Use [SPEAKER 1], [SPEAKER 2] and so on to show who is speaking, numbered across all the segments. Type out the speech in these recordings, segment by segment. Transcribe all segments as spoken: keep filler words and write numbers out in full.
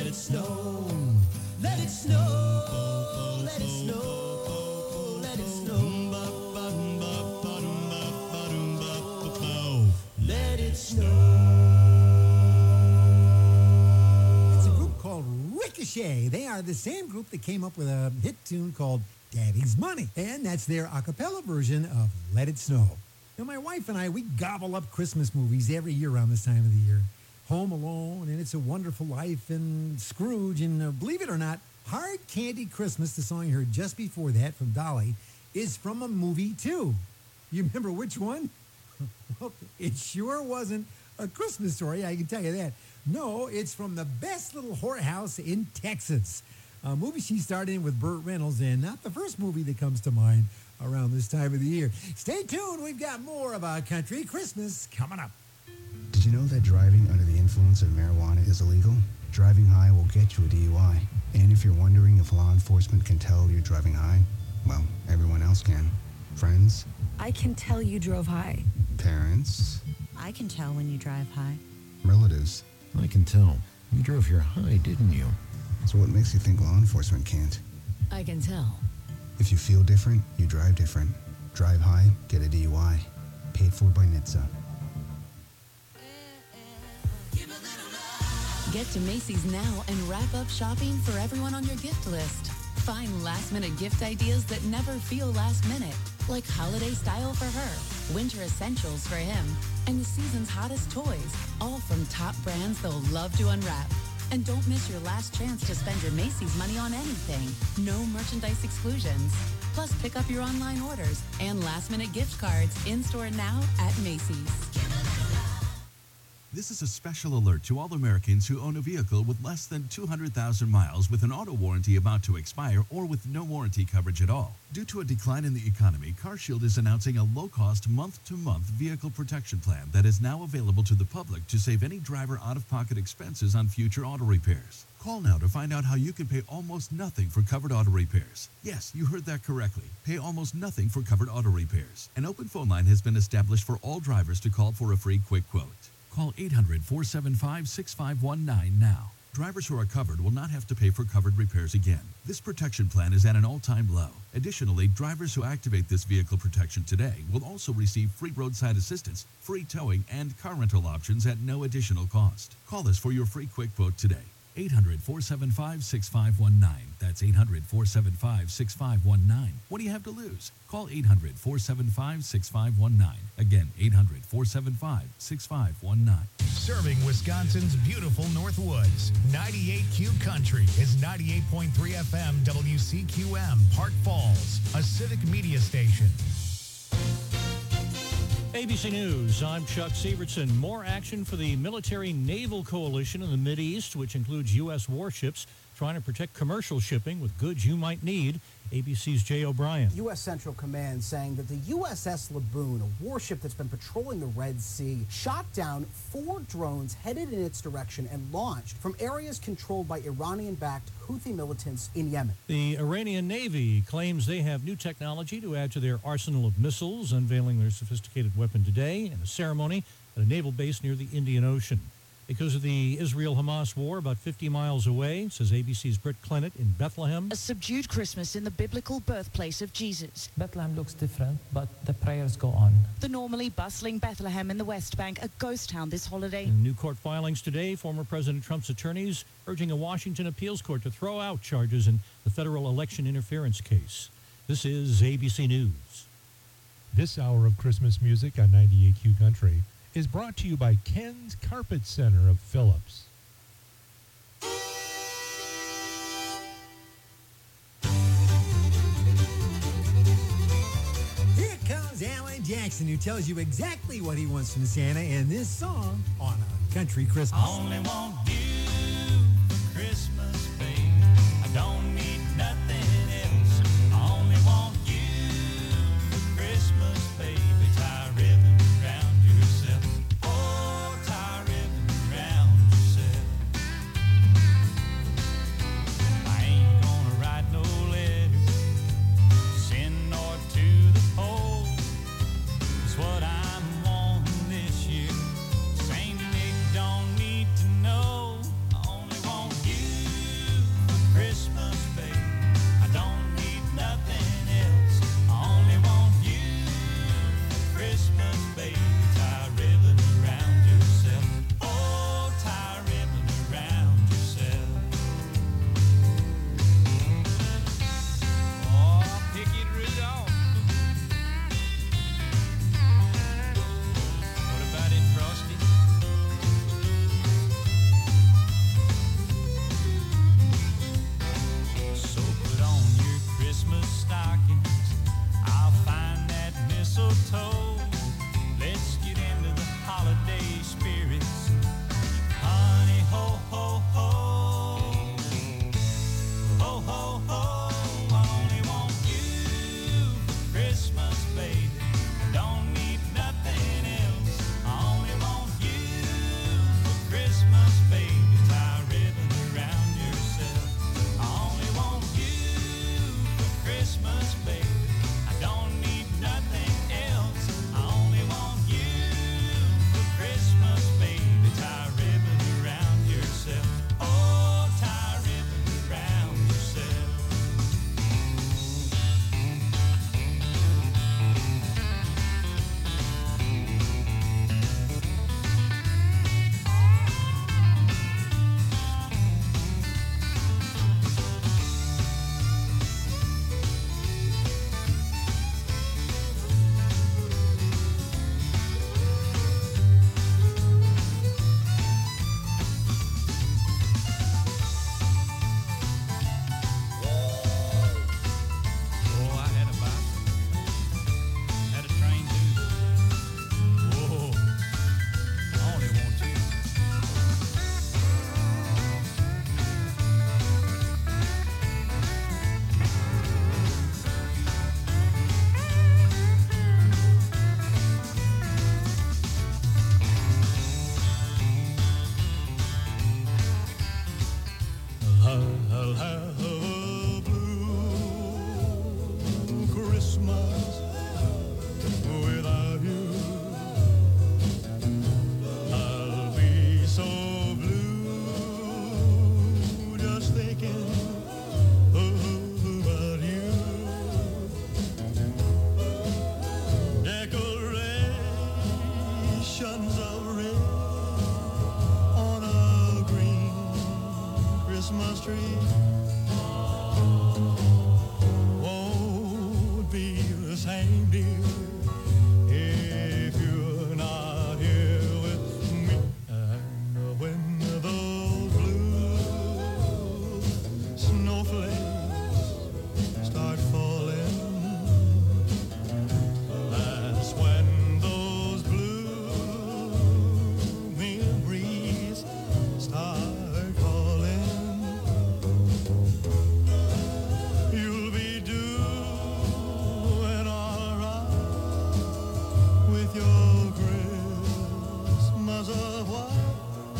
[SPEAKER 1] it snow. Let it snow. Let it snow. Let it snow. Let it snow.
[SPEAKER 2] It's a group called Ricochet. They are the same group that came up with a hit tune called Daddy's Money. And that's their a cappella version of Let It Snow. Now, my wife and I, we gobble up Christmas movies every year around this time of the year. Home Alone, and It's a Wonderful Life, and Scrooge, and uh, believe it or not, Hard Candy Christmas, the song you heard just before that from Dolly, is from a movie too. You remember which one? Well, it sure wasn't A Christmas Story, I can tell you that. No, it's from The Best Little Whorehouse in Texas, a movie she starred in with Burt Reynolds, and not the first movie that comes to mind around this time of the year. Stay tuned, we've got more about Country Christmas coming up.
[SPEAKER 3] Did you know that driving under the influence of marijuana is illegal? Driving high will get you a D U I. And if you're wondering if law enforcement can tell you're driving high, well, everyone else can. Friends?
[SPEAKER 4] I can tell you drove high.
[SPEAKER 3] Parents?
[SPEAKER 5] I can tell when you drive high.
[SPEAKER 3] Relatives?
[SPEAKER 6] I can tell. You drove here high, didn't you?
[SPEAKER 3] So what makes you think law enforcement can't?
[SPEAKER 4] I can tell.
[SPEAKER 3] If you feel different, you drive different. Drive high, get a D U I. Paid for by N H T S A.
[SPEAKER 4] Get to Macy's now and wrap up shopping for everyone on your gift list. Find last-minute gift ideas that never feel last minute, like holiday style for her, winter essentials for him, and the season's hottest toys, all from top brands they'll love to unwrap. And don't miss your last chance to spend your Macy's money on anything. No merchandise exclusions. Plus, pick up your online orders and last-minute gift cards in-store now at Macy's.
[SPEAKER 7] This is a special alert to all Americans who own a vehicle with less than two hundred thousand miles with an auto warranty about to expire or with no warranty coverage at all. Due to a decline in the economy, CarShield is announcing a low-cost month-to-month vehicle protection plan that is now available to the public to save any driver out-of-pocket expenses on future auto repairs. Call now to find out how you can pay almost nothing for covered auto repairs. Yes, you heard that correctly. Pay almost nothing for covered auto repairs. An open phone line has been established for all drivers to call for a free quick quote. Call eight hundred, four seven five, six five one nine now. Drivers who are covered will not have to pay for covered repairs again. This protection plan is at an all-time low. Additionally, drivers who activate this vehicle protection today will also receive free roadside assistance, free towing, and car rental options at no additional cost. Call us for your free quick quote today. eight hundred, four seven five, six five one nine. That's eight hundred, four seven five, six five one nine. What do you have to lose? Call eight hundred, four seven five, six five one nine. Again, eight hundred, four seven five, six five one nine.
[SPEAKER 8] Serving Wisconsin's beautiful Northwoods. ninety-eight Q Country is ninety-eight point three F M W C Q M, Park Falls, a civic media station.
[SPEAKER 9] A B C News, I'm Chuck Sievertson. More action for the military-naval coalition in the Mideast, which includes U S warships trying to protect commercial shipping with goods you might need. A B C's Jay O'Brien.
[SPEAKER 10] U S Central Command saying that the U S S Laboon, a warship that's been patrolling the Red Sea, shot down four drones headed in its direction and launched from areas controlled by Iranian-backed Houthi militants in Yemen.
[SPEAKER 9] The Iranian Navy claims they have new technology to add to their arsenal of missiles, unveiling their sophisticated weapon today in a ceremony at a naval base near the Indian Ocean. Because of the Israel-Hamas war about fifty miles away, says A B C's Britt Clennett in Bethlehem.
[SPEAKER 11] A subdued Christmas in the biblical birthplace of Jesus.
[SPEAKER 12] Bethlehem looks different, but the prayers go on.
[SPEAKER 11] The normally bustling Bethlehem in the West Bank, a ghost town this holiday.
[SPEAKER 9] In new court filings today, former President Trump's attorneys urging a Washington appeals court to throw out charges in the federal election interference case. This is A B C News.
[SPEAKER 13] This hour of Christmas music on ninety-eight Q Country is brought to you by Ken's Carpet Center of Phillips.
[SPEAKER 2] Here comes Alan Jackson, who tells you exactly what he wants from Santa in this song on A Country Christmas.
[SPEAKER 1] I only want you for Christmas, baby. I don't need nothing else. I only want you for Christmas, baby. Tie a ribbon around yourself. Oh, tie a ribbon around yourself. I ain't gonna write no letter, send north to the pole. It's what I'm wanting this year. Saint Nick don't need to know. I'll have a blue Christmas without you. I'll be so blue just thinking about you. Decorations of red on a green Christmas tree won't be the same, dear, if you're not here with me. And when those blue snowflakes start falling, that's when those blue memories start calling. You'll be doing all right with your Christmas of white,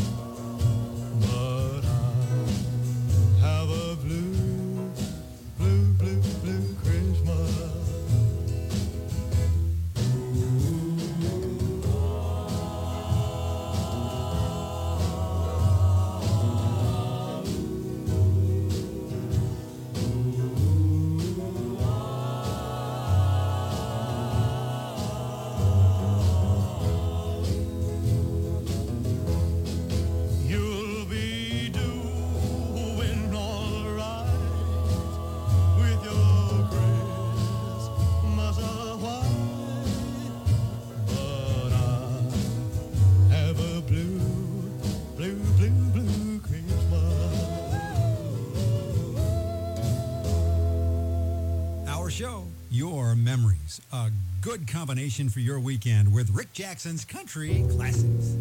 [SPEAKER 1] but I have a blue, blue, blue, blue Christmas. You'll be doing all right with your Christmas of white, but I have a blue, blue, blue, blue Christmas.
[SPEAKER 2] Our show, Your Memories. A good combination for your weekend with Rick Jackson's Country Classics.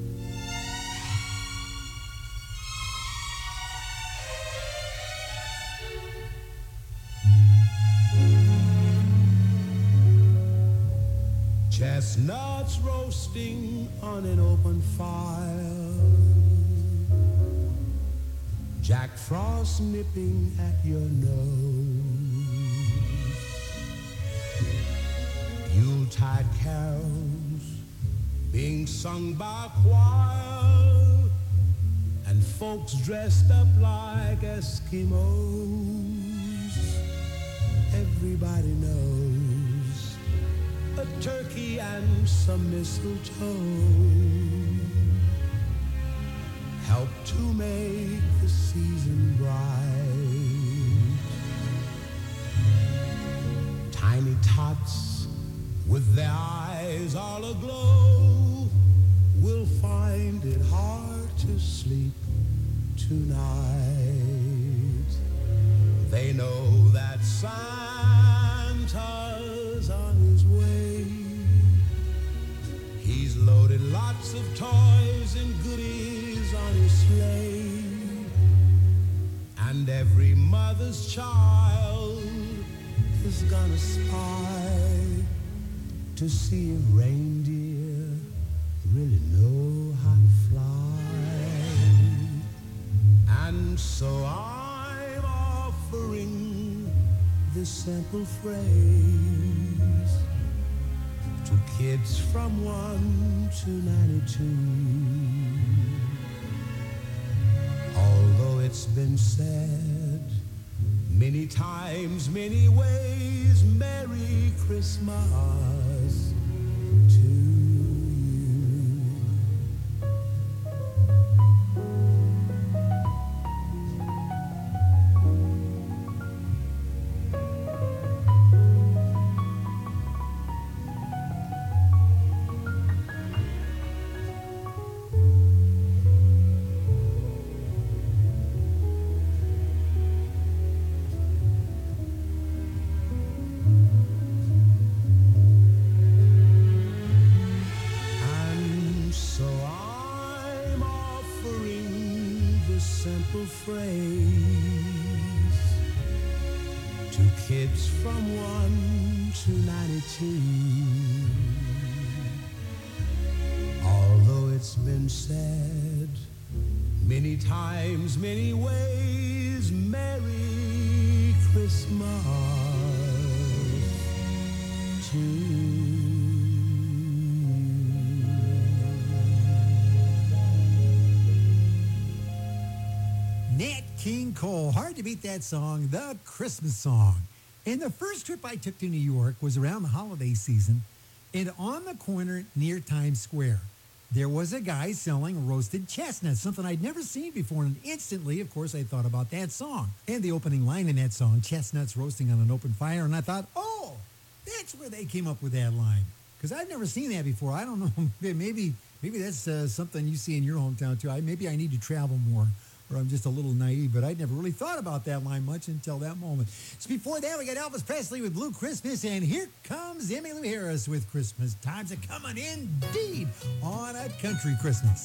[SPEAKER 14] Chestnuts roasting on an open fire, Jack Frost nipping at your nose, Yuletide carols being sung by choir, and folks dressed up like Eskimos. Everybody knows a turkey and some mistletoe help to make the season bright. Tiny tots with their eyes all aglow will find it hard to sleep tonight. They know that Santa's on his way. He's loaded lots of toys and goodies on his sleigh, and every mother's child is gonna spy to see if reindeer really know how to fly. And so I'm offering this simple phrase to kids from one to ninety-two. Although it's been said many times, many ways, Merry Christmas to you. simple phrase to kids from one to ninety-two. Although it's been said many times, many ways, Christmas too.
[SPEAKER 2] Nat King Cole. Hard to beat that song, The Christmas Song. And the first trip I took to New York was around the holiday season, and on the corner near Times Square, there was a guy selling roasted chestnuts, something I'd never seen before. And instantly, of course, I thought about that song and the opening line in that song, chestnuts roasting on an open fire. And I thought, oh, that's where they came up with that line. Because I've never seen that before. I don't know. Maybe maybe that's uh, something you see in your hometown, too. I, maybe I need to travel more, or I'm just a little naive, but I'd never really thought about that line much until that moment. So before that, we got Elvis Presley with Blue Christmas, and here comes Emmylou Harris with Christmas. Times are coming indeed on a country Christmas.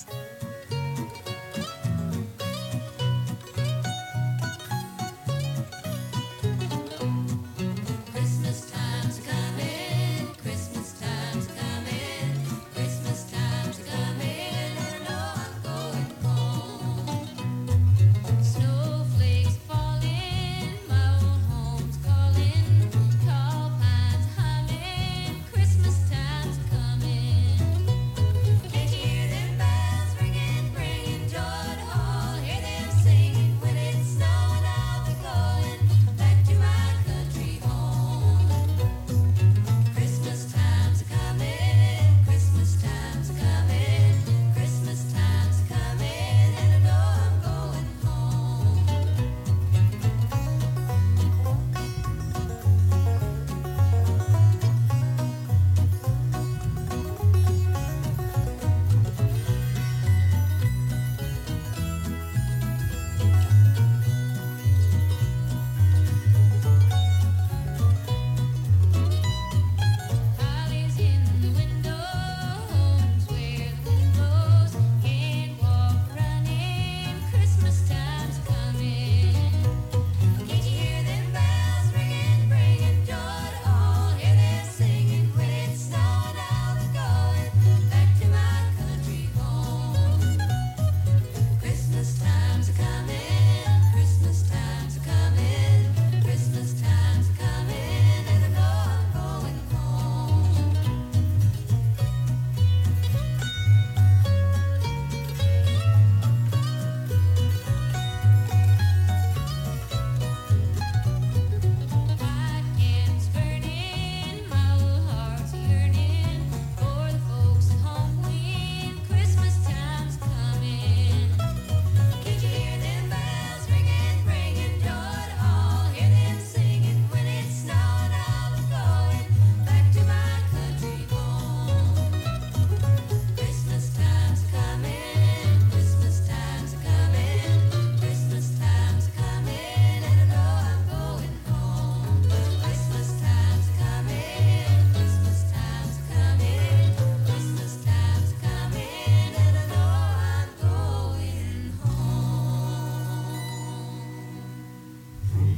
[SPEAKER 15] Christmas time's coming, Christmas time's coming, Christmas time's coming, and I know I'm going home. Snowflakes falling, my old home's calling, tall pines humming, Christmas time's coming. Can't you hear them bells ringing, bringing joy to all? Hear them singing when it's snowing, I'll be going back to my country home. Christmas time's coming, Christmas time's coming, Christmas time's coming, and I know I'm going home. Holly's in the window, home's where the wind blows. Can't walk running, Christmas time's coming. Can't you hear them bells ringing, bringing joy to all? Hear them singing when it's snowing, I'll be going back to my country home. Christmas time's coming, Christmas time's coming, Christmas time's coming, and I know I'm going home. White candles burning, my old heart's yearning for the folks at home when Christmas time's coming. Can't you hear them bells ringing, bringing joy to all? Hear them singing when it's snowing, I'll be going back to my country home. Christmas time's coming, Christmas time's coming, Christmas time's coming, and I know I'm going home. Christmas time's coming, Christmas time's coming, Christmas time's coming, and I know I'm going home.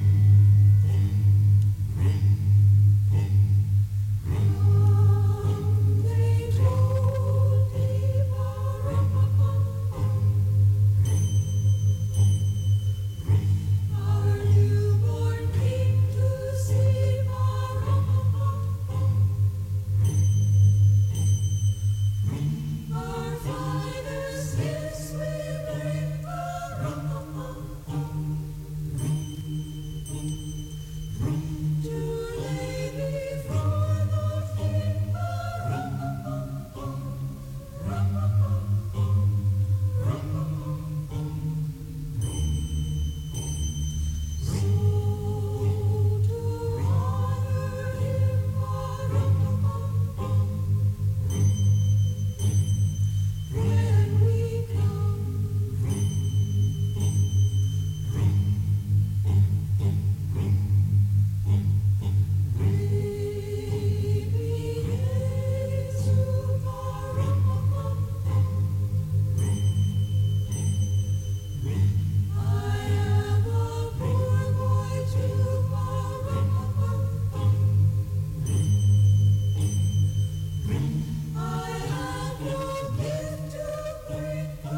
[SPEAKER 15] Our newborn King to save our Father's gifts we bring. To lay before the King. When we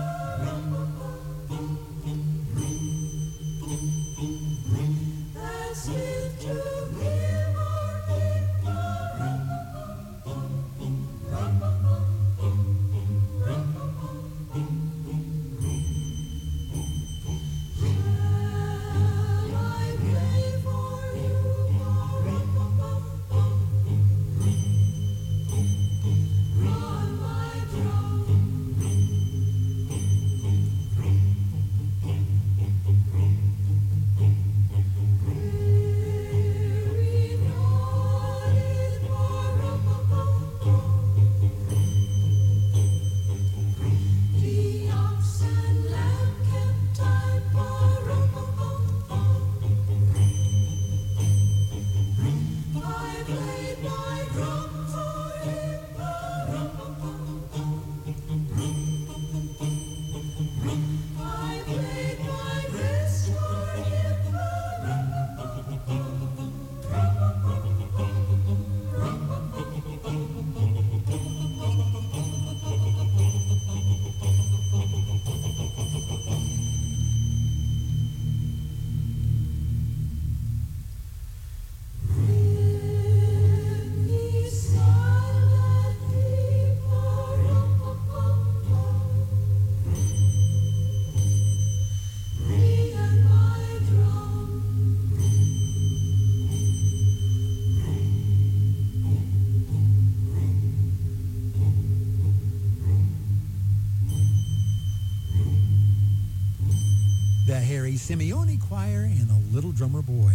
[SPEAKER 15] That's
[SPEAKER 2] The Harry Simeone Choir and the Little Drummer Boy.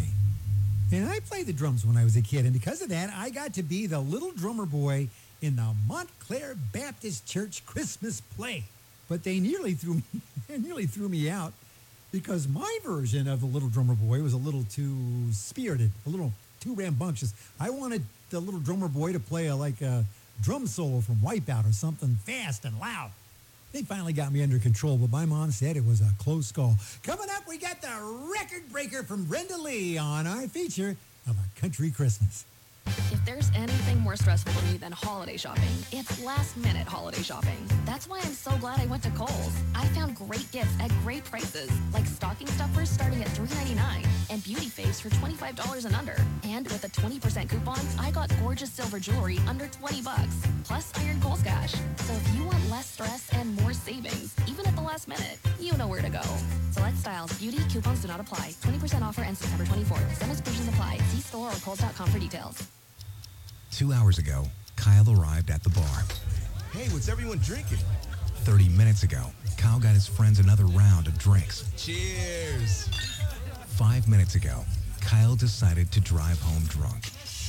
[SPEAKER 2] And I played the drums when I was a kid, and because of that, I got to be the little drummer boy in the Montclair Baptist Church Christmas play. But they nearly threw me, they nearly threw me out because my version of the Little Drummer Boy was a little too spirited, a little too rambunctious. I wanted the Little Drummer Boy to play a, like a drum solo from Wipeout or something fast and loud. They finally got me under control, but my mom said it was a close call. Coming up, we got the record breaker from Brenda Lee on our feature of A Country Christmas.
[SPEAKER 16] If there's anything more stressful to me than holiday shopping, it's last-minute holiday shopping. That's why I'm so glad I went to Kohl's. I found great gifts at great prices, like stocking stuffers starting at three ninety-nine and beauty faves for twenty-five dollars and under. And with a twenty percent coupon, I got gorgeous silver jewelry under twenty bucks, plus iron Kohl's cash. So if you want less stress and more savings, even at the last minute, you know where to go. Select styles, beauty, coupons do not apply. twenty percent offer ends September twenty-fourth. Some exclusions apply. See store or kohls dot com for details.
[SPEAKER 17] Two hours ago, Kyle arrived at the bar.
[SPEAKER 18] Hey, what's everyone drinking?
[SPEAKER 17] Thirty minutes ago, Kyle got his friends another round of drinks.
[SPEAKER 18] Cheers!
[SPEAKER 17] Five minutes ago, Kyle decided to drive home drunk.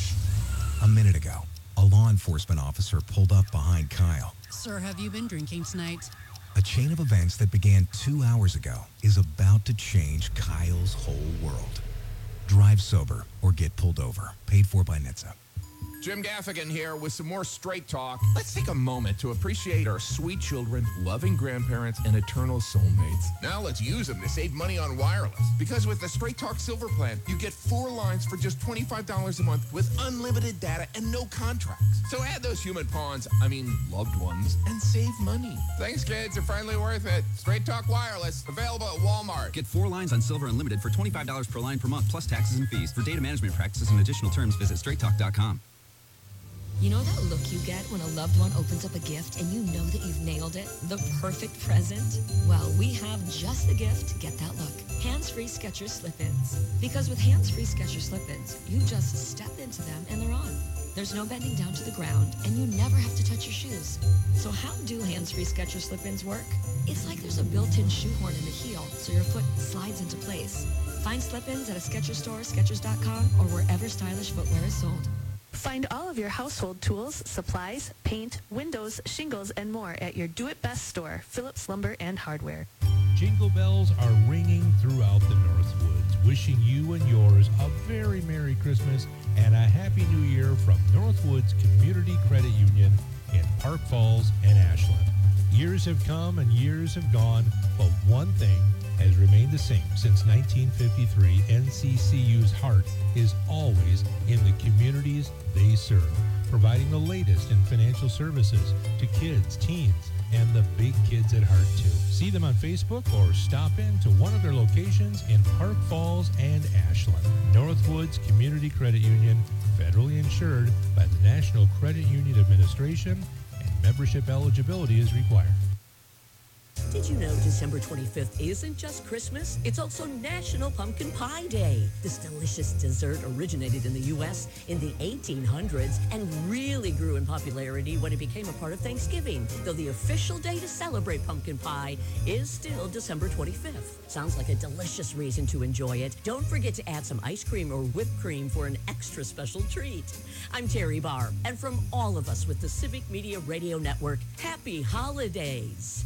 [SPEAKER 17] A minute ago, a law enforcement officer pulled up behind Kyle.
[SPEAKER 19] Sir, have you been drinking tonight?
[SPEAKER 17] A chain of events that began two hours ago is about to change Kyle's whole world. Drive sober or get pulled over. Paid for by N H T S A.
[SPEAKER 20] Jim Gaffigan here with some more Straight Talk. Let's take a moment to appreciate our sweet children, loving grandparents, and eternal soulmates. Now let's use them to save money on wireless. Because with the Straight Talk Silver Plan, you get four lines for just twenty-five dollars a month with unlimited data and no contracts. So add those human pawns, I mean loved ones, and save money. Thanks, kids. You're finally worth it. Straight Talk Wireless, available at Walmart.
[SPEAKER 21] Get four lines on Silver Unlimited for twenty-five dollars per line per month, plus taxes and fees. For data management practices and additional terms, visit straight talk dot com.
[SPEAKER 22] You know that look you get when a loved one opens up a gift and you know that you've nailed it? The perfect present? Well, we have just the gift to get that look. Hands-free Skechers slip-ins. Because with hands-free Skechers slip-ins, you just step into them and they're on. There's no bending down to the ground and you never have to touch your shoes. So how do hands-free Skechers slip-ins work? It's like there's a built-in shoehorn in the heel so your foot slides into place. Find slip-ins at a Skechers store, skechers dot com, or wherever stylish footwear is sold.
[SPEAKER 23] Find all of your household tools, supplies, paint, windows, shingles, and more at your Do It Best store, Phillips Lumber and Hardware.
[SPEAKER 13] Jingle bells are ringing throughout the Northwoods, wishing you and yours a very Merry Christmas and a Happy New Year from Northwoods Community Credit Union in Park Falls and Ashland. Years have come and years have gone, but one thing has remained the same since nineteen fifty-three. N C C U's heart is always in the communities they serve, providing the latest in financial services to kids, teens, and the big kids at heart too. See them on Facebook or stop in to one of their locations in Park Falls and Ashland. Northwoods Community Credit Union, federally insured by the National Credit Union Administration, and membership eligibility is required.
[SPEAKER 3] Did you know December twenty-fifth isn't just Christmas? It's also National Pumpkin Pie Day. This delicious dessert originated in the U S in the eighteen hundreds and really grew in popularity when it became a part of Thanksgiving, though the official day to celebrate pumpkin pie is still December twenty-fifth. Sounds like a delicious reason to enjoy it. Don't forget to add some ice cream or whipped cream for an extra special treat. I'm Terry Barr, and from all of us with the Civic Media Radio Network, happy holidays.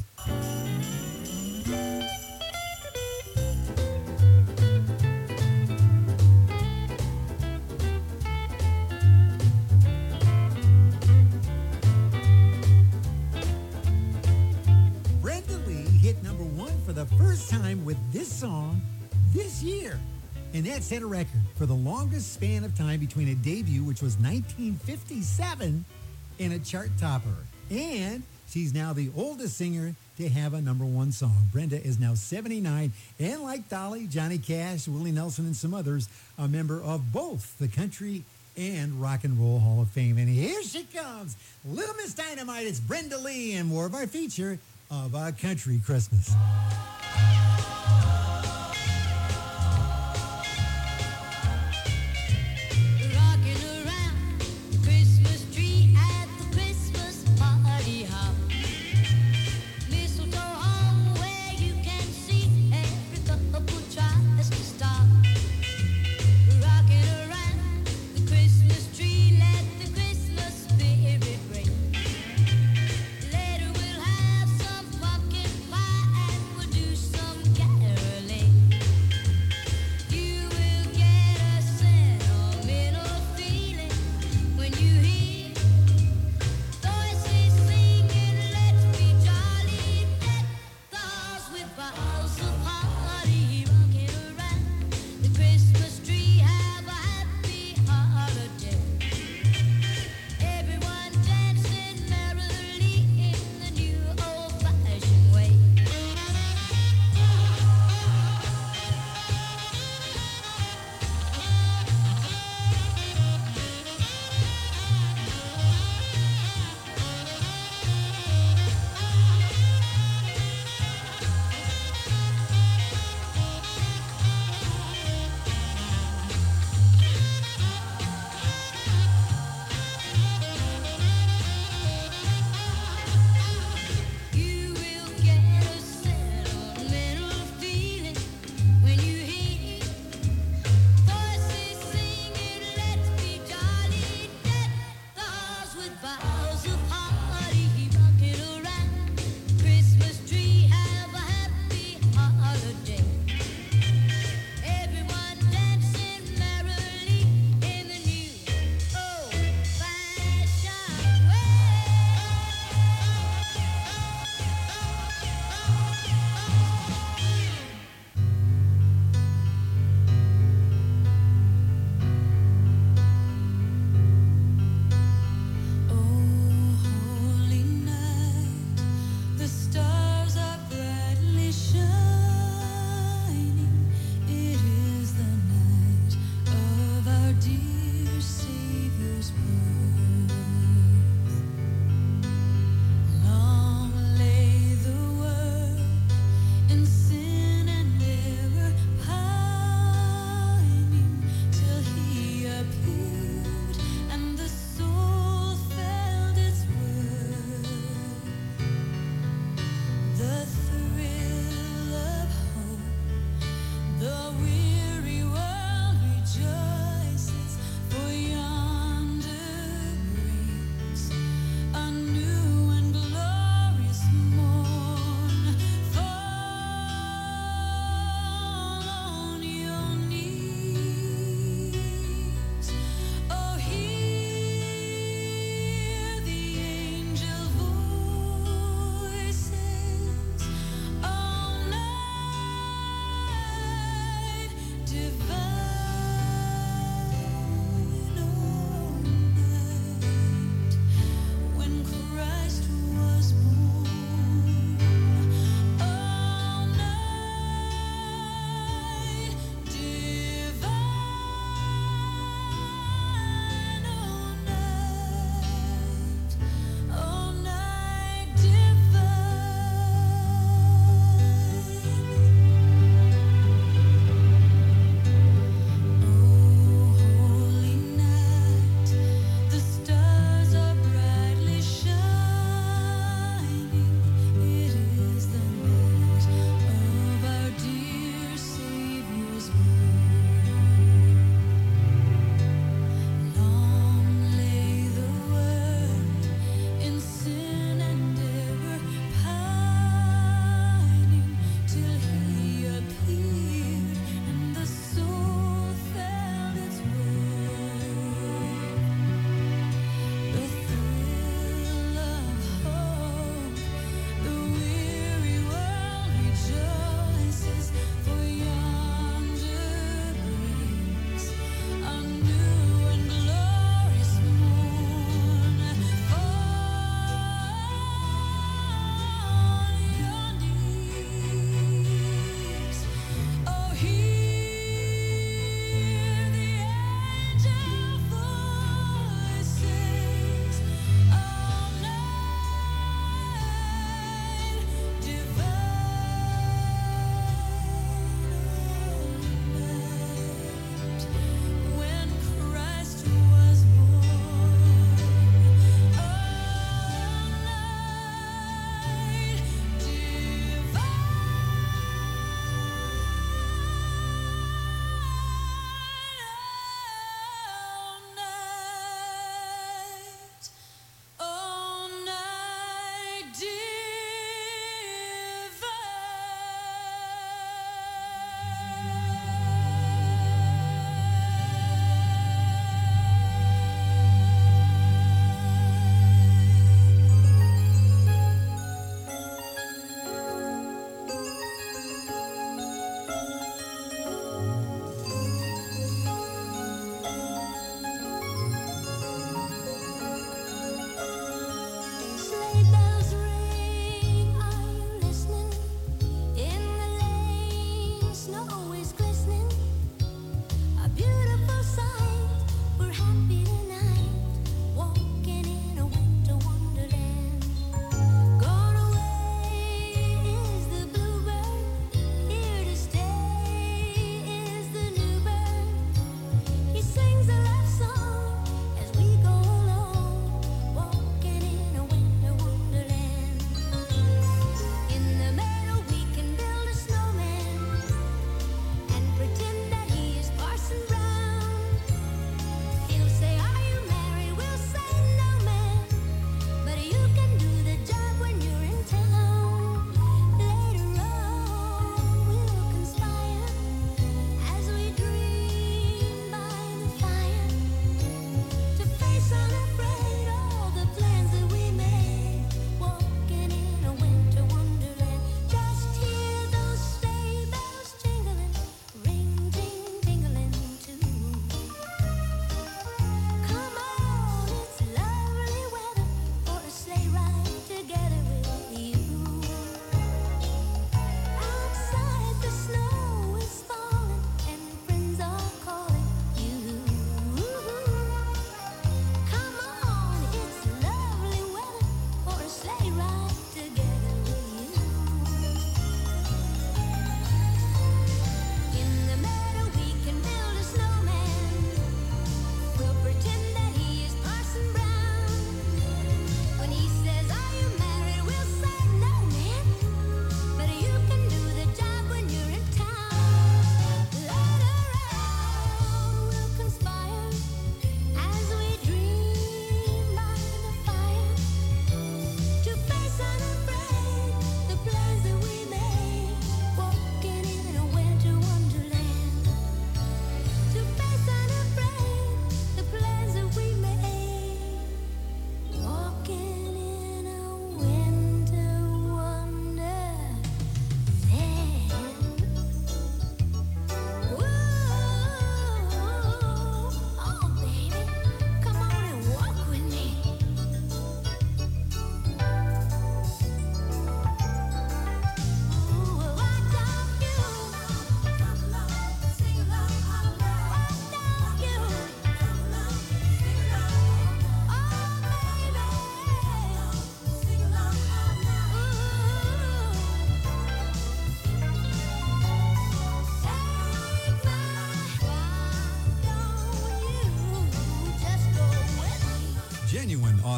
[SPEAKER 2] Brenda Lee hit number one for the first time with this song this year. And that set a record for the longest span of time between a debut, which was nineteen fifty-seven, and a chart topper. And she's now the oldest singer to have a number one song. Brenda is now seventy-nine, and like Dolly, Johnny Cash, Willie Nelson, and some others, a member of both the Country and Rock and Roll Hall of Fame. And here she comes, Little Miss Dynamite. It's Brenda Lee, and more of our feature of A Country Christmas.
[SPEAKER 15] Rocking around the Christmas tree at the Christmas party hop. Mistletoe hung where you can see every couple tries to stop. Rocking around the Christmas tree, let the Christmas spirit ring. Later we'll have some pumpkin pie and we'll do some caroling.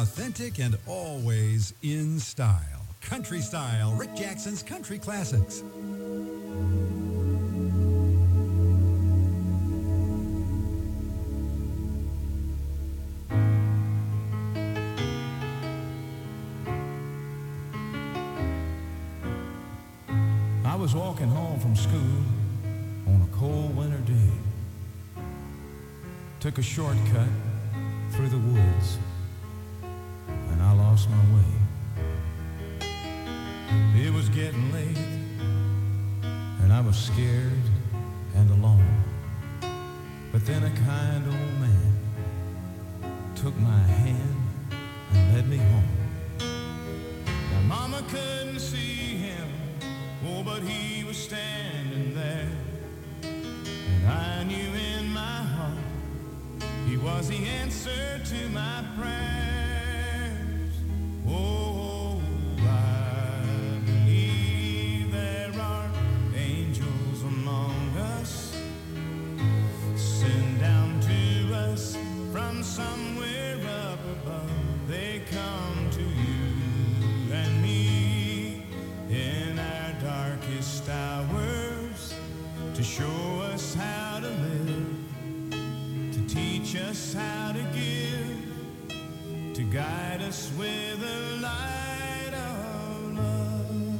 [SPEAKER 2] authentic and always in style. Country Style, Rick Jackson's Country Classics.
[SPEAKER 4] I was walking home from school on a cold winter day. Took a shortcut through the woods, and I lost my way. It was getting late, and I was scared and alone. But then a kind old man took my hand and led me home. Now Mama couldn't see him, oh, but he was standing there. And I knew in my heart he was the answer to my prayers. Oh, I believe there are angels among us, sent down to us from somewhere up above. They come to you and me in our darkest hours to show us how to live, teach us how to give, to guide us with the light of love.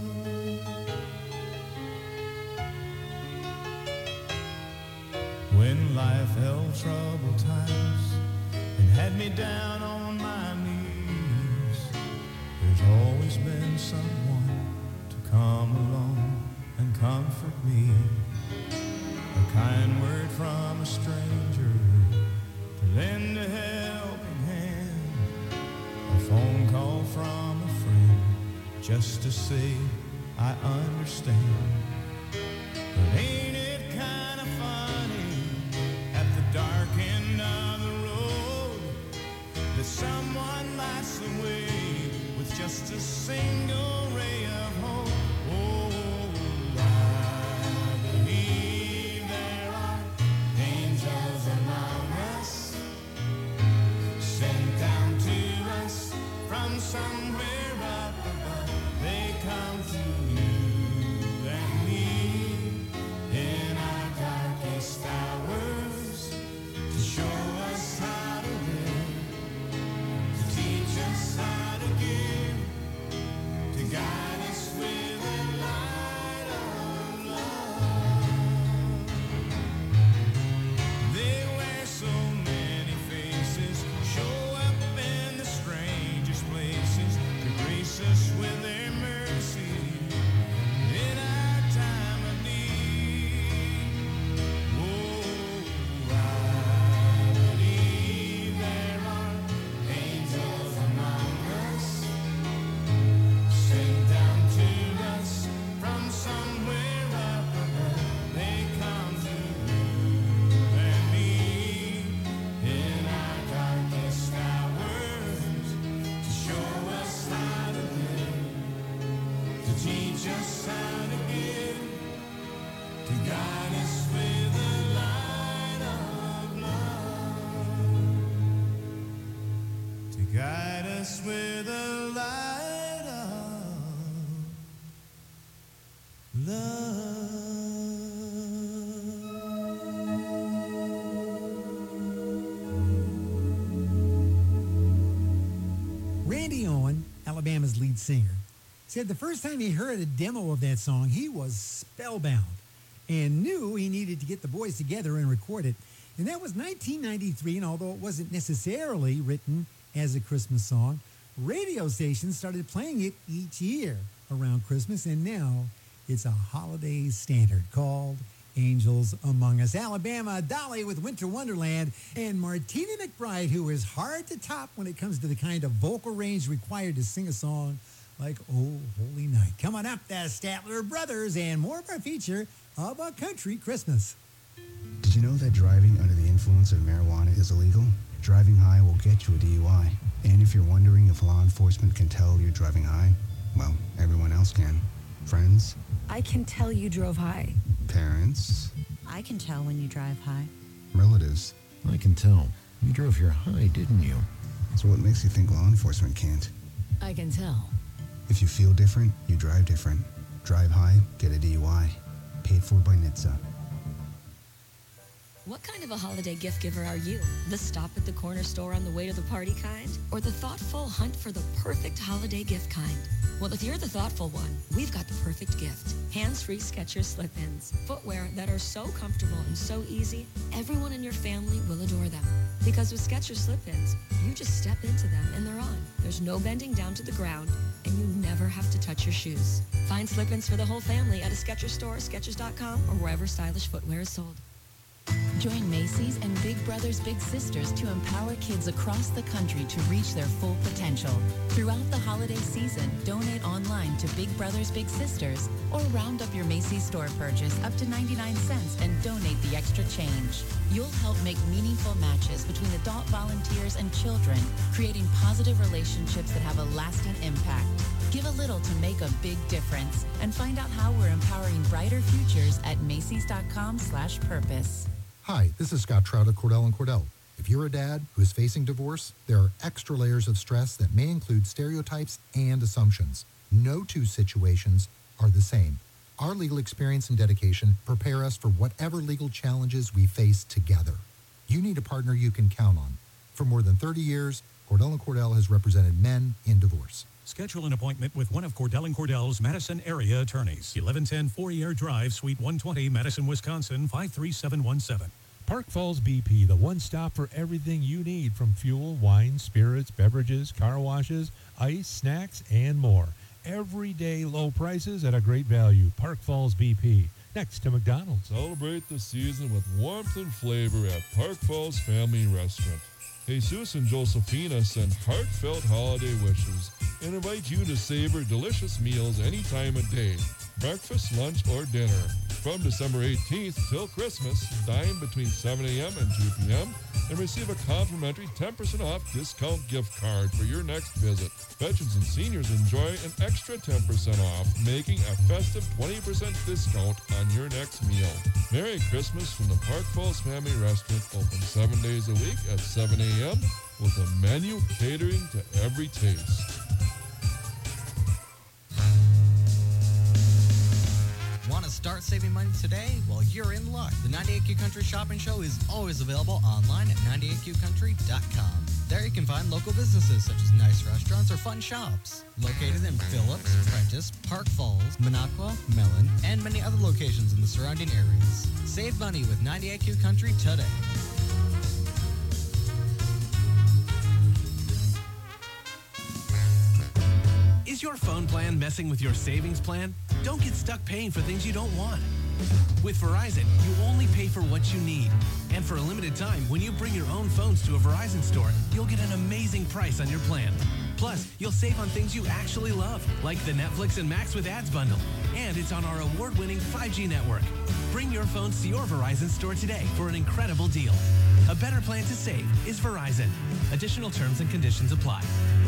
[SPEAKER 4] When life held troubled times and had me down on my knees, there's always been someone to come along and comfort me. A kind word from a stranger, lend a helping hand, a phone call from a friend, just to say I understand. But ain't it kind of funny, at the dark end of the road, that someone lights the way with just a single ray of hope? Oh, I believe there are angels among us, sent down to us from somewhere up above. They come to you and me in our darkest hours to show us how to live, to teach us how to give, to guide us with the light of love. They wear so many faces, show up in the strangest places to grace us with their mercy in our time of need. Oh, I believe there are angels among us, sent down to us from somewhere up above. They come to you and me in our darkest hours to show us how to live, to teach us how to give, to guide us with the light of love, to guide us with the light of
[SPEAKER 2] Randy Owen, Alabama's lead singer, said the first time he heard a demo of that song, he was spellbound and knew he needed to get the boys together and record it. And that was nineteen ninety-three, and although it wasn't necessarily written as a Christmas song, radio stations started playing it each year around Christmas, and now it's a holiday standard called Angels Among Us. Alabama, Dolly with Winter Wonderland, and Martina McBride, who is hard to top when it comes to the kind of vocal range required to sing a song like Oh Holy Night. Coming up, the Statler Brothers and more of our feature of A Country Christmas.
[SPEAKER 5] Did you know that driving under the influence of marijuana is illegal? Driving high will get you a D U I. And if you're wondering if law enforcement can tell you're driving high, well, everyone else can. Friends,
[SPEAKER 6] I can tell you drove high.
[SPEAKER 5] parents,
[SPEAKER 19] I can tell when you drive high.
[SPEAKER 5] relatives.
[SPEAKER 24] I can tell. You drove here high, didn't you?
[SPEAKER 5] So what makes you think law enforcement can't?
[SPEAKER 22] I can tell.
[SPEAKER 5] If you feel different, you drive different. Drive high, get a D U I. Paid for by N H T S A.
[SPEAKER 22] What kind of a holiday gift giver are you? The stop at the corner store on the way to the party kind? Or the thoughtful hunt for the perfect holiday gift kind? Well, if you're the thoughtful one, we've got the perfect gift. Hands-free Skechers slip-ins. Footwear that are so comfortable and so easy, everyone in your family will adore them. Because with Skechers slip-ins, you just step into them and they're on. There's no bending down to the ground, and you never have to touch your shoes. Find slip-ins for the whole family at a Skechers store, Skechers dot com, or wherever stylish footwear is sold.
[SPEAKER 11] Join Macy's and Big Brothers Big Sisters to empower kids across the country to reach their full potential. Throughout the holiday season, donate online to Big Brothers Big Sisters or round up your Macy's store purchase up to ninety-nine cents and donate the extra change. You'll help make meaningful matches between adult volunteers and children, creating positive relationships that have a lasting impact. Give a little to make a big difference and find out how we're empowering brighter futures at Macy's dot com slash purpose.
[SPEAKER 7] Hi, this is Scott Trout of Cordell and Cordell. If you're a dad who is facing divorce, there are extra layers of stress that may include stereotypes and assumptions. No two situations are the same. Our legal experience and dedication prepare us for whatever legal challenges we face together. You need a partner you can count on. For more than thirty years, Cordell and Cordell has represented men in divorce.
[SPEAKER 8] Schedule an appointment with one of Cordell and Cordell's Madison area attorneys. eleven ten Fourier Drive, Suite one twenty, Madison, Wisconsin, five three seven one seven.
[SPEAKER 13] Park Falls B P, the one stop for everything you need from fuel, wine, spirits, beverages, car washes, ice, snacks, and more. Everyday low prices at a great value. Park Falls B P, next to McDonald's.
[SPEAKER 10] Celebrate the season with warmth and flavor at Park Falls Family Restaurant. Jesus and Josephina send heartfelt holiday wishes and invite you to savor delicious meals any time of day, breakfast, lunch, or dinner. From December eighteenth till Christmas, dine between seven a.m. and two p.m. and receive a complimentary ten percent off discount gift card for your next visit. Veterans and seniors enjoy an extra ten percent off, making a festive twenty percent discount on your next meal. Merry Christmas from the Park Falls Family Restaurant, open seven days a week at seven a.m. with a menu catering to every taste.
[SPEAKER 24] Want to start saving money today? Well, you're in luck. The ninety-eight Q Country Shopping Show is always available online at ninety-eight q country dot com. There you can find local businesses such as nice restaurants or fun shops. Located in Phillips, Prentice, Park Falls, Minocqua, Mellon, and many other locations in the surrounding areas. Save money with ninety-eight Q Country today.
[SPEAKER 25] Is your phone plan messing with your savings plan? Don't get stuck paying for things you don't want. With Verizon, you only pay for what you need. And for a limited time, when you bring your own phones to a Verizon store, you'll get an amazing price on your plan. Plus, you'll save on things you actually love, like the Netflix and Max with Ads bundle. And it's on our award-winning five G network. Bring your phones to your Verizon store today for an incredible deal. A better plan to save is Verizon. Additional terms and conditions apply.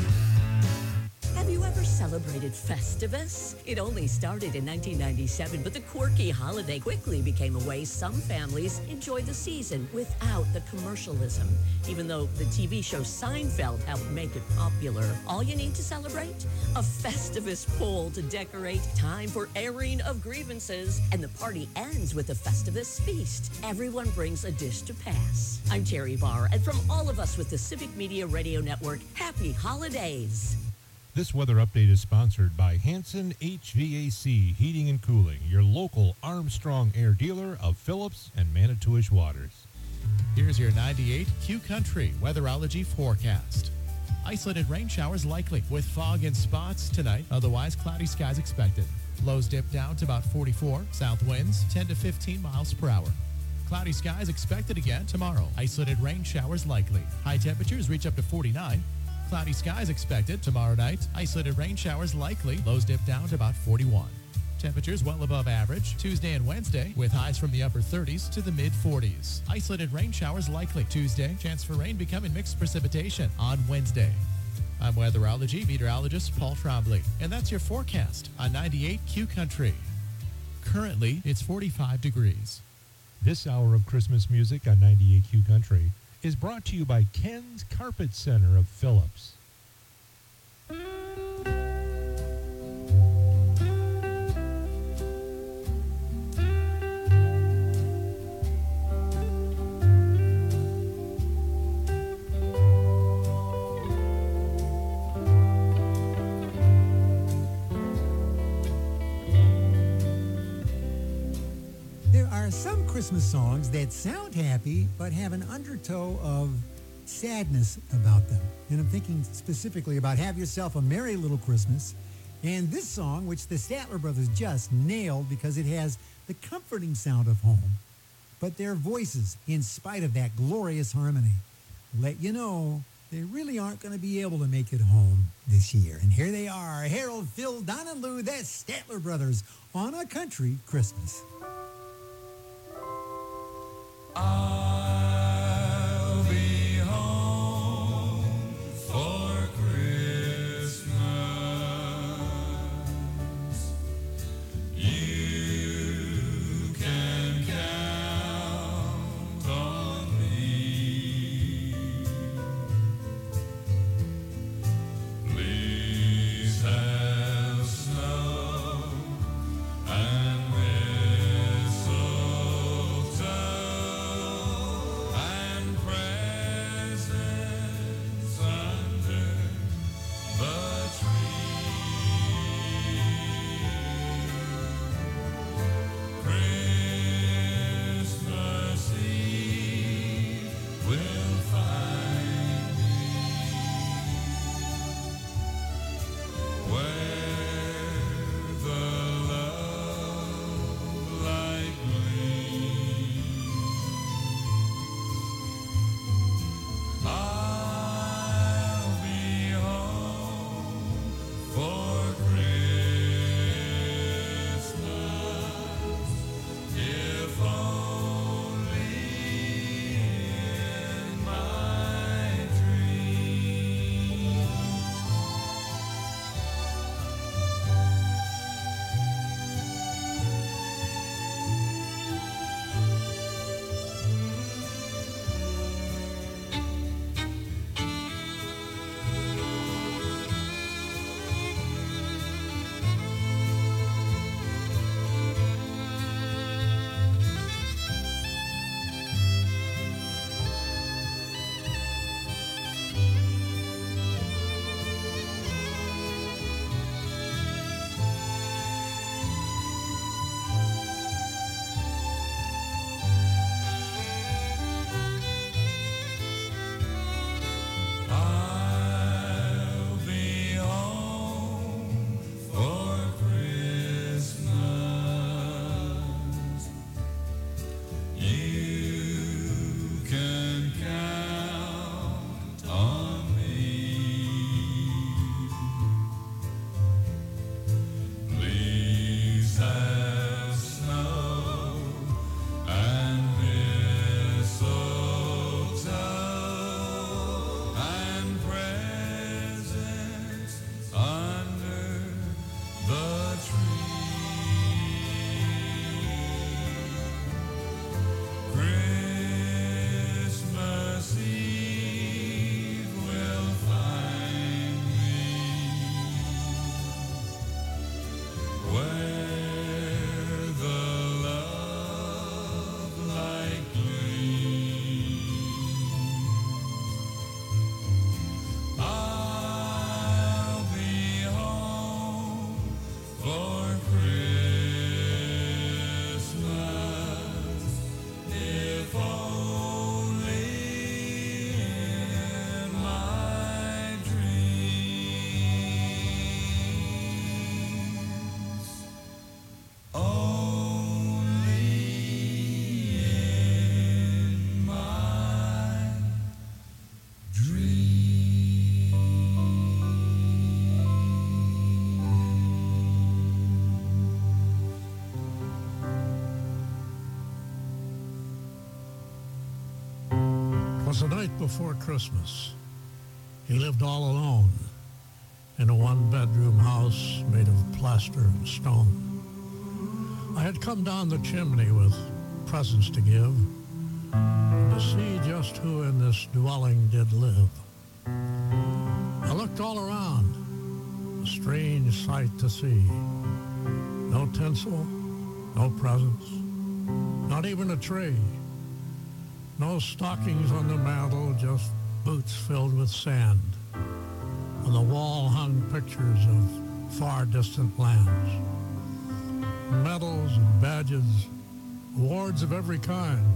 [SPEAKER 3] Have you ever celebrated Festivus? It only started in nineteen ninety-seven, but the quirky holiday quickly became a way some families enjoy the season without the commercialism. Even though the T V show Seinfeld helped make it popular, all you need to celebrate? A Festivus pole to decorate, time for airing of grievances, and the party ends with a Festivus feast. Everyone brings a dish to pass. I'm Terry Barr, and from all of us with the Civic Media Radio Network, happy holidays.
[SPEAKER 13] This weather update is sponsored by Hanson H V A C Heating and Cooling, your local Armstrong Air dealer of Phillips and Manitowish Waters.
[SPEAKER 26] Here's your ninety-eight Q Country weatherology forecast. Isolated rain showers likely with fog in spots tonight, otherwise cloudy skies expected. Lows dip down to about forty-four, south winds ten to fifteen miles per hour. Cloudy skies expected again tomorrow. Isolated rain showers likely. High temperatures reach up to forty-nine. Cloudy skies expected tomorrow night. Isolated rain showers likely. Lows dip down to about forty-one. Temperatures well above average Tuesday and Wednesday with highs from the upper thirties to the mid forties. Isolated rain showers likely Tuesday. Chance for rain becoming mixed precipitation on Wednesday. I'm weatherology meteorologist Paul Trombley, and that's your forecast on ninety-eight Q Country. Currently, it's forty-five degrees.
[SPEAKER 13] This hour of Christmas music on ninety-eight Q Country is brought to you by Ken's Carpet Center of Phillips.
[SPEAKER 2] There are some Christmas songs that sound happy but have an undertow of sadness about them. And I'm thinking specifically about Have Yourself a Merry Little Christmas and this song, which the Statler Brothers just nailed because it has the comforting sound of home. But their voices, in spite of that glorious harmony, let you know they really aren't going to be able to make it home this year. And here they are, Harold, Phil, Don, and Lou, the Statler Brothers, on A Country Christmas.
[SPEAKER 4] I'll be home for Christmas. You can count on me. Please have snow and
[SPEAKER 1] was the night before Christmas. He lived all alone in a one-bedroom house made of plaster and stone. I had come down the chimney with presents to give, and to see just just who in this dwelling did live. I looked all around, a strange sight to see. No tinsel, no presents, not even a tree. No stockings on the mantel, just boots filled with sand. On the wall hung pictures of far distant lands. Medals and badges, awards of every kind.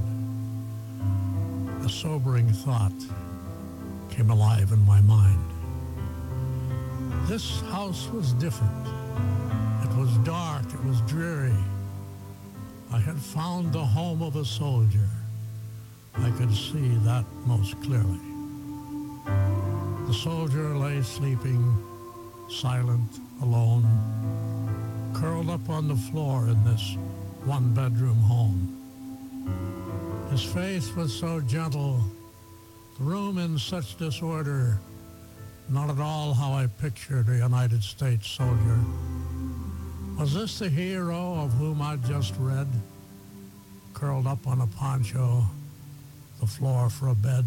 [SPEAKER 1] A sobering thought came alive in my mind. This house was different. It was dark, it was dreary. I had found the home of a soldier. I could see that most clearly. The soldier lay sleeping, silent, alone, curled up on the floor in this one-bedroom home. His face was so gentle, the room in such disorder, not at all how I pictured a United States soldier. Was this the hero of whom I'd just read, curled up on a poncho, the floor for a bed?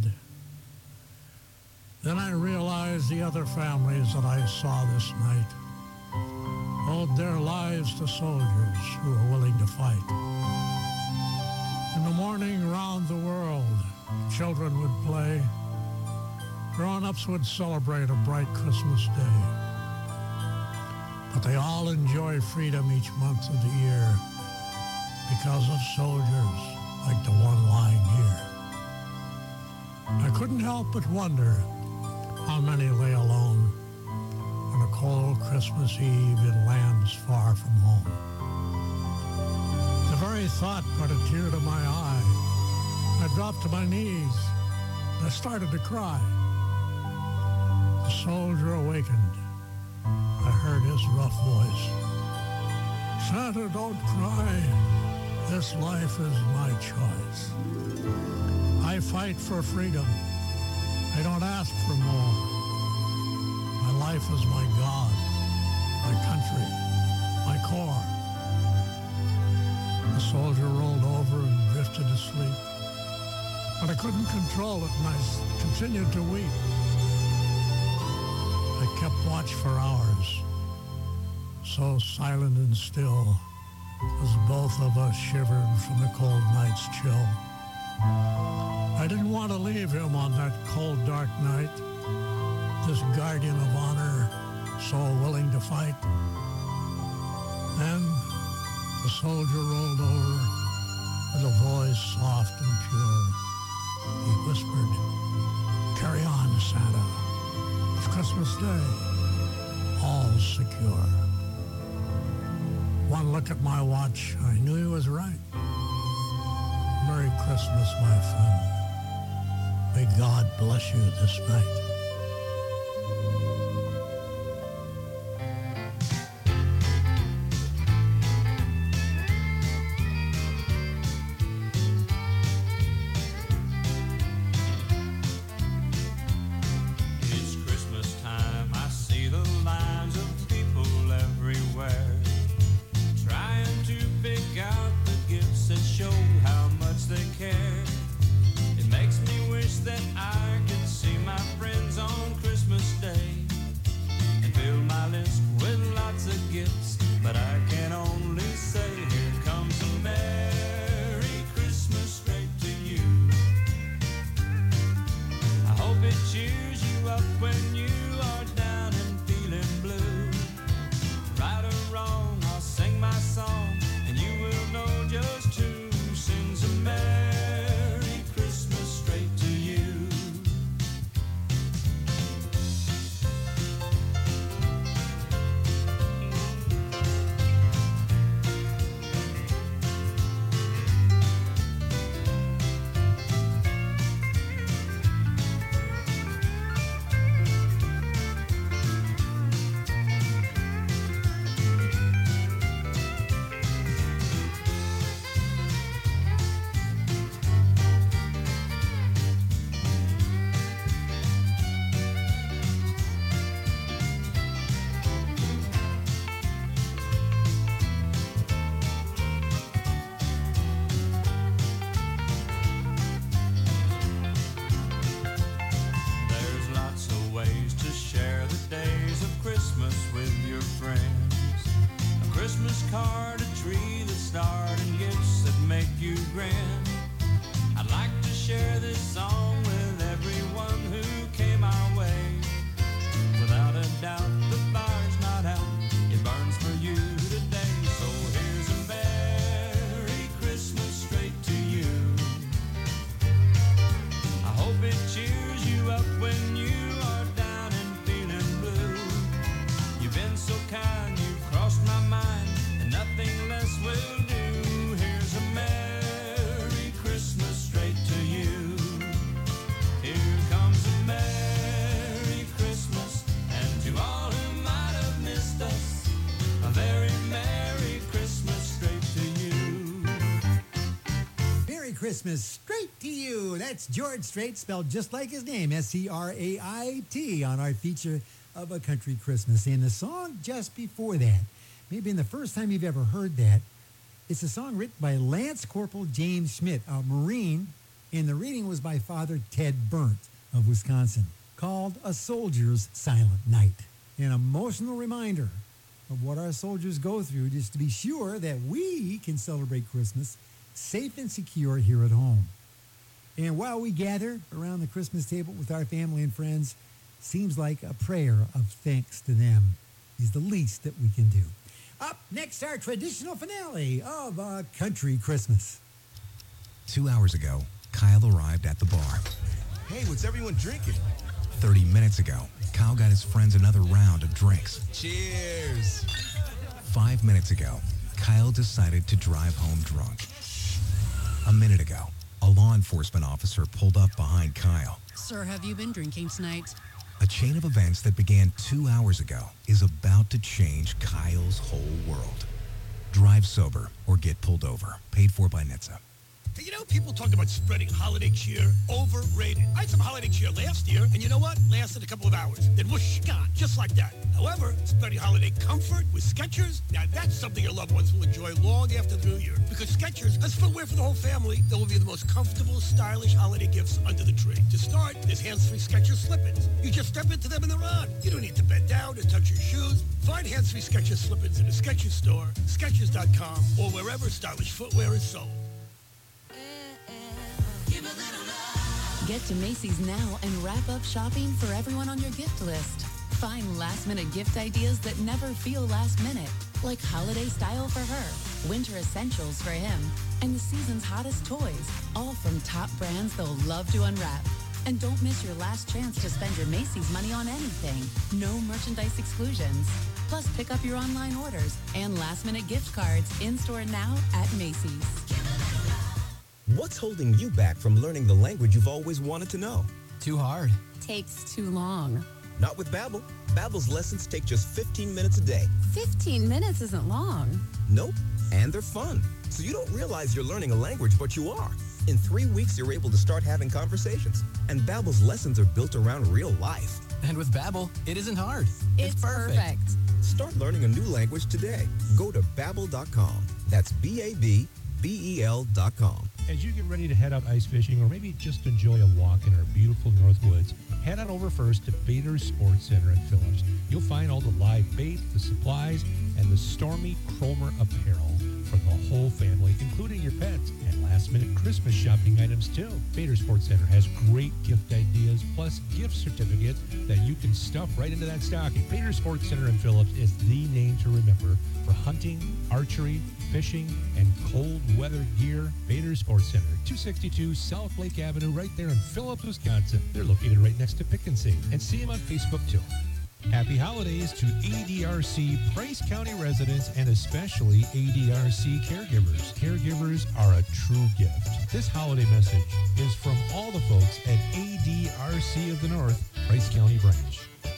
[SPEAKER 1] Then I realized the other families that I saw this night owed their lives to soldiers who were willing to fight. In the morning, round the world, children would play. Grown-ups would celebrate a bright Christmas day. But they all enjoy freedom each month of the year because of soldiers like the one lying here. I couldn't help but wonder how many lay alone on a cold Christmas Eve in lands far from home. The very thought brought a tear to my eye. I dropped to my knees and I started to cry. The soldier awakened. I heard his rough voice. Santa, don't cry. This life is my choice. I fight for freedom. I don't ask for more. My life is my God, my country, my core. The soldier rolled over and drifted to sleep. But I couldn't control it, and I s- continued to weep. I kept watch for hours, so silent and still, as both of us shivered from the cold night's chill. I didn't want to leave him on that cold, dark night, this guardian of honor, so willing to fight. Then the soldier rolled over with a voice soft and pure. He whispered, "Carry on, Santa. It's Christmas Day. All's secure." One look at my watch, I knew he was right. Merry Christmas, my friend. May God bless you this night.
[SPEAKER 9] It's Christmas time, I see the lines of people everywhere, trying to pick out the gifts that show how much they care. It makes me wish that I could see my friends on Christmas Day and fill my list with lots of gifts, but I can only say here comes a Merry Christmas straight to you. I hope it cheers you up when you are down and feeling blue. Right or wrong, I'll sing my song and you will know just who sings a Merry Christmas straight to you.
[SPEAKER 2] Christmas straight to you. That's George Strait, spelled just like his name, S C R A I T, on our feature of A Country Christmas. And the song just before that, maybe the first time you've ever heard that, it's a song written by Lance Corporal James Schmidt, a Marine, and the reading was by Father Ted Burnt of Wisconsin, called A Soldier's Silent Night. An emotional reminder of what our soldiers go through, just to be sure that we can celebrate Christmas safe and secure here at home. And while we gather around the Christmas table with our family and friends, seems like a prayer of thanks to them is the least that we can do. Up next, our traditional finale of A Country Christmas.
[SPEAKER 12] Two hours ago, Kyle arrived at the bar.
[SPEAKER 14] Hey, what's everyone drinking?
[SPEAKER 12] thirty minutes ago, Kyle got his friends another round of drinks.
[SPEAKER 14] Cheers!
[SPEAKER 12] Five minutes ago, Kyle decided to drive home drunk. A minute ago, a law enforcement officer pulled up behind Kyle.
[SPEAKER 19] Sir, have you been drinking tonight?
[SPEAKER 12] A chain of events that began two hours ago is about to change Kyle's whole world. Drive sober or get pulled over. Paid for by N H T S A.
[SPEAKER 16] Hey, you know, people talk about spreading holiday cheer. Overrated. I had some holiday cheer last year, and you know what? Lasted a couple of hours. Then whoosh, gone. Just like that. However, spreading holiday comfort with Skechers, now that's something your loved ones will enjoy long after the new year. Because Skechers has footwear for the whole family that will be the most comfortable, stylish holiday gifts under the tree. To start, there's hands-free Skechers slip-ins. You just step into them and they're on. You don't need to bend down and touch your shoes. Find hands-free Skechers slip-ins in a Skechers store, Skechers dot com, or wherever stylish footwear is sold.
[SPEAKER 11] Get to Macy's now and wrap up shopping for everyone on your gift list. Find last-minute gift ideas that never feel last minute, like holiday style for her, winter essentials for him, and the season's hottest toys, all from top brands they'll love to unwrap. And don't miss your last chance to spend your Macy's money on anything. No merchandise exclusions. Plus, pick up your online orders and last-minute gift cards in-store now at Macy's.
[SPEAKER 17] What's holding you back from learning the language you've always wanted to know?
[SPEAKER 24] Too hard.
[SPEAKER 6] Takes too long.
[SPEAKER 17] Not with Babbel. Babbel's lessons take just fifteen minutes a day.
[SPEAKER 6] fifteen minutes isn't long.
[SPEAKER 17] Nope. And they're fun. So you don't realize you're learning a language, but you are. In three weeks, you're able to start having conversations. And Babbel's lessons are built around real life.
[SPEAKER 24] And with Babbel, it isn't hard.
[SPEAKER 6] It's, it's perfect. perfect.
[SPEAKER 17] Start learning a new language today. Go to babbel dot com. That's B A B B E L dot com.
[SPEAKER 13] As you get ready to head out ice fishing or maybe just enjoy a walk in our beautiful North Woods, head on over first to Bader's Sports Center in Phillips. You'll find all the live bait, the supplies, and the Stormy Cromer apparel for the whole family, including your pets, and last-minute Christmas shopping items, too. Bader's Sports Center has great gift ideas, plus gift certificates that you can stuff right into that stocking. Bader's Sports Center in Phillips is the name to remember for hunting, archery, fishing, and cold weather gear. Bader's Sports Center, two sixty-two South Lake Avenue, right there in Phillips, Wisconsin. They're located right next to Pick and Save. And see them on Facebook, too. Happy holidays to A D R C Price County residents and especially A D R C caregivers. Caregivers are a true gift. This holiday message is from all the folks at A D R C of the North, Price County Branch.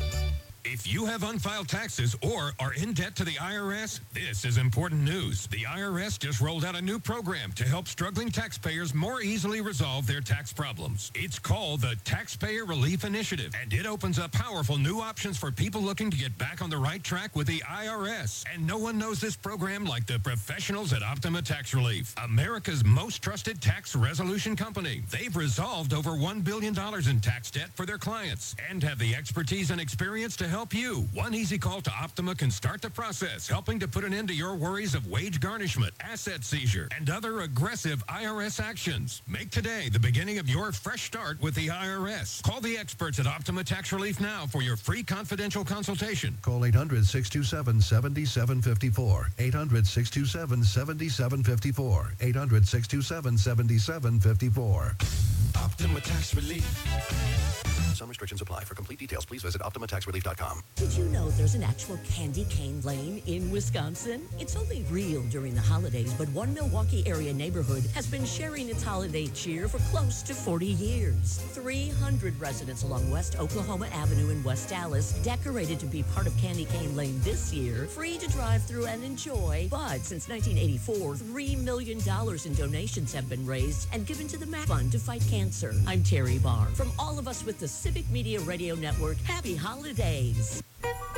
[SPEAKER 8] If you have unfiled taxes or are in debt to the I R S, this is important news. The I R S just rolled out a new program to help struggling taxpayers more easily resolve their tax problems. It's called the Taxpayer Relief Initiative, and it opens up powerful new options for people looking to get back on the right track with the I R S. And no one knows this program like the professionals at Optima Tax Relief, America's most trusted tax resolution company. They've resolved over one billion dollars in tax debt for their clients and have the expertise and experience to help you. One easy call to Optima can start the process, helping to put an end to your worries of wage garnishment, asset seizure, and other aggressive I R S actions. Make today the beginning of your fresh start with the I R S. Call the experts at Optima Tax Relief now for your free confidential consultation.
[SPEAKER 18] Call eight hundred, six two seven, seven seven five four. eight hundred, six two seven, seven seven five four. eight hundred, six two seven, seven seven five four. Optima Tax Relief. Some restrictions apply. For complete details, please visit Optima Tax Relief dot com.
[SPEAKER 3] Did you know there's an actual candy cane lane in Wisconsin? It's only real during the holidays, but one Milwaukee area neighborhood has been sharing its holiday cheer for close to forty years. three hundred residents along West Oklahoma Avenue in West Dallas decorated to be part of Candy Cane Lane this year, free to drive through and enjoy. But since nineteen eighty-four, three million dollars in donations have been raised and given to the MAP Fund to fight cancer. I'm Terry Barr. From all of us with the Civic Media Radio Network, happy holidays.